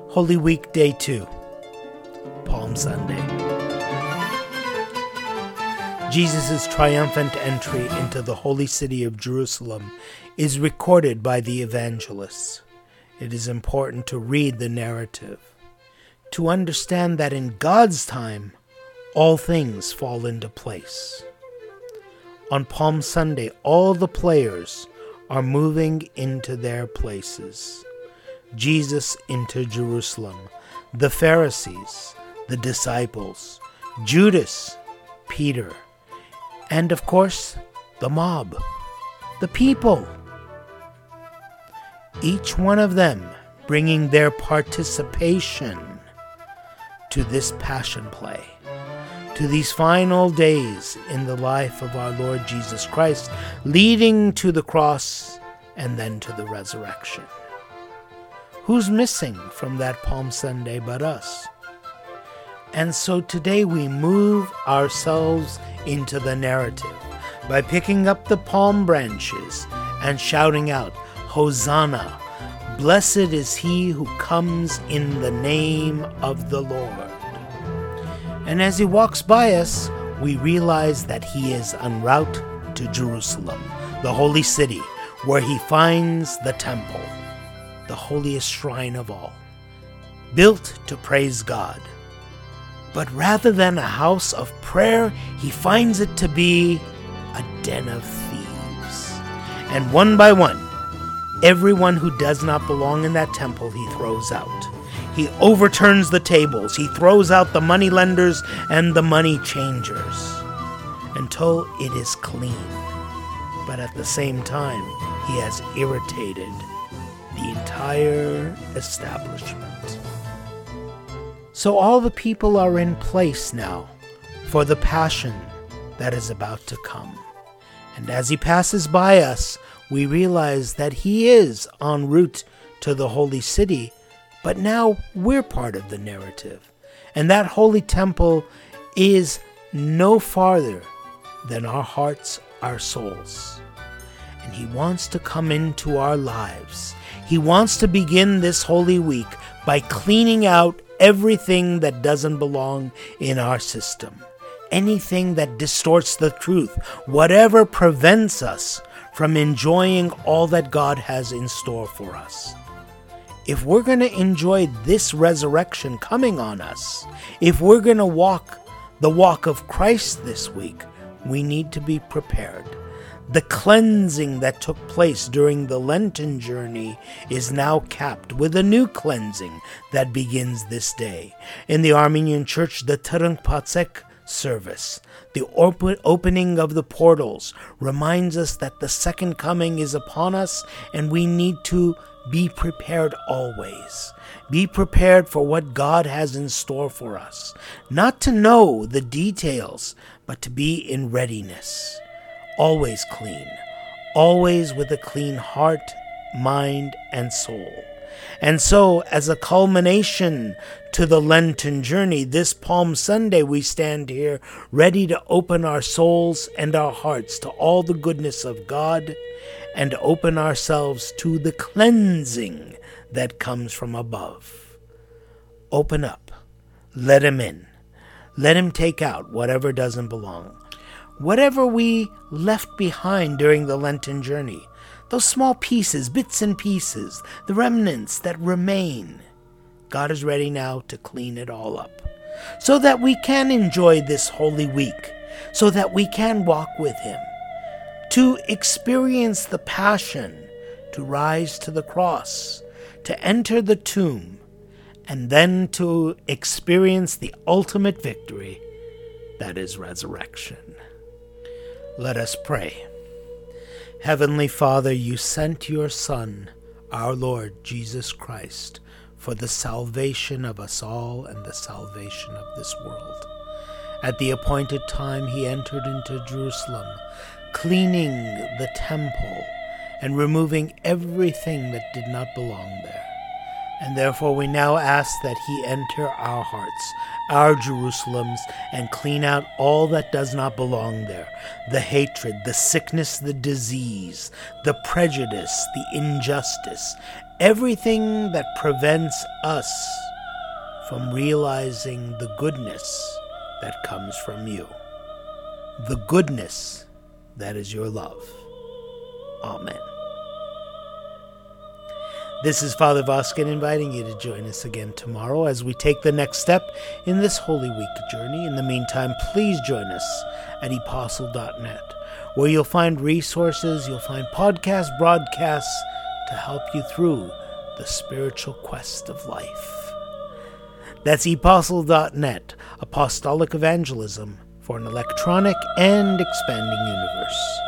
Holy Week Day 2, Palm Sunday. Jesus' triumphant entry into the holy city of Jerusalem is recorded by the evangelists. It is important to read the narrative, to understand that in God's time, all things fall into place. On Palm Sunday, all the players are moving into their places. Jesus into Jerusalem, the Pharisees, the disciples, Judas, Peter, and of course, the mob, the people. Each one of them bringing their participation to this passion play, to these final days in the life of our Lord Jesus Christ, leading to the cross and then to the resurrection. Who's missing from that Palm Sunday but us? And so today we move ourselves into the narrative by picking up the palm branches and shouting out, Hosanna! Blessed is he who comes in the name of the Lord. And as he walks by us, we realize that he is en route to Jerusalem, the holy city, where he finds the temple, the holiest shrine of all, built to praise God. But rather than a house of prayer, he finds it to be a den of thieves. And one by one, everyone who does not belong in that temple he throws out. He overturns the tables. He throws out the money lenders and the money changers until it is clean. But at the same time, he has irritated the entire establishment. So all the people are in place now for the passion that is about to come. And as he passes by us, we realize that he is en route to the holy city, but now we're part of the narrative. And that holy temple is no farther than our hearts, our souls. And he wants to come into our lives. He wants to begin this holy week by cleaning out everything that doesn't belong in our system. Anything that distorts the truth, whatever prevents us from enjoying all that God has in store for us. If we're going to enjoy this resurrection coming on us, if we're going to walk the walk of Christ this week, we need to be prepared. The cleansing that took place during the Lenten journey is now capped with a new cleansing that begins this day. In the Armenian Church, the Trunk Patsek service, the opening of the portals, reminds us that the second coming is upon us and we need to be prepared always. Be prepared for what God has in store for us. Not to know the details, but to be in readiness. Always clean. Always with a clean heart, mind, and soul. And so, as a culmination to the Lenten journey, this Palm Sunday we stand here ready to open our souls and our hearts to all the goodness of God and open ourselves to the cleansing that comes from above. Open up. Let him in. Let him take out whatever doesn't belong. Whatever we left behind during the Lenten journey, those small pieces, bits and pieces, the remnants that remain, God is ready now to clean it all up so that we can enjoy this holy week, so that we can walk with him, to experience the passion, to rise to the cross, to enter the tomb, and then to experience the ultimate victory, that is resurrection. Let us pray. Heavenly Father, you sent your Son, our Lord Jesus Christ, for the salvation of us all and the salvation of this world. At the appointed time, he entered into Jerusalem, cleaning the temple and removing everything that did not belong there. And therefore we now ask that he enter our hearts, our Jerusalems, and clean out all that does not belong there. The hatred, the sickness, the disease, the prejudice, the injustice, everything that prevents us from realizing the goodness that comes from you. The goodness that is your love. Amen. This is Father Voskin inviting you to join us again tomorrow as we take the next step in this Holy Week journey. In the meantime, please join us at epostle.net, where you'll find resources, you'll find podcast broadcasts to help you through the spiritual quest of life. That's epostle.net, apostolic evangelism for an electronic and expanding universe.